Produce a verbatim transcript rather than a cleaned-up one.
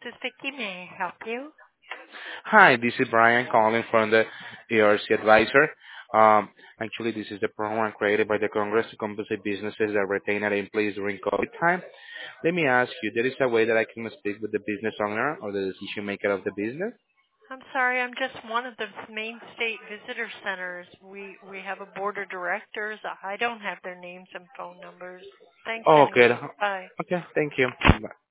is Vicky. May I help you? Hi, this is Brian calling from the E R C Advisor. Um, actually, this is the program created by the Congress to compensate businesses that retain their employees during COVID time. Let me ask you, there is a way that I can speak with the business owner or the decision maker of the business? I'm sorry, I'm just one of the main state visitor centers. We we have a board of directors. I don't have their names and phone numbers. Thanks Oh, okay. anyway. Bye. Okay, thank you. Bye.